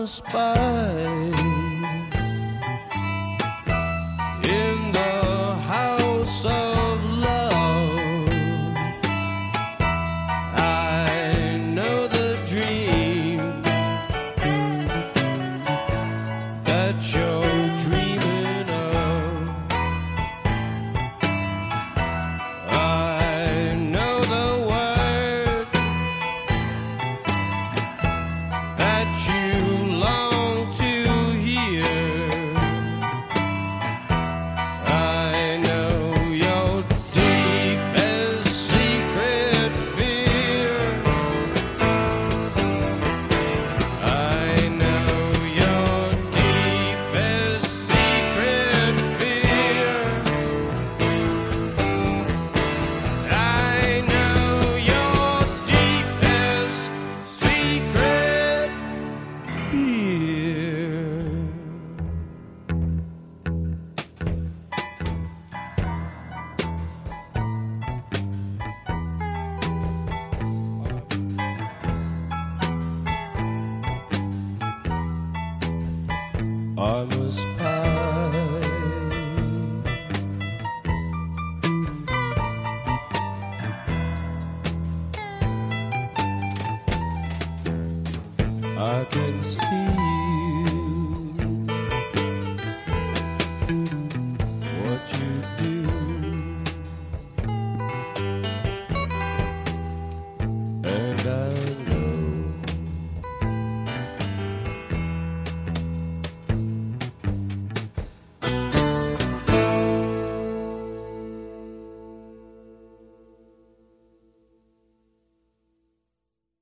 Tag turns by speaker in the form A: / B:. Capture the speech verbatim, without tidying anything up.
A: a spy in the house of love. I know the dream that you're dreaming of. I know the word that you long to hear. I know your deepest secret fear. I know your deepest secret fear. I know your deepest secret fear. I'm a spy. I can see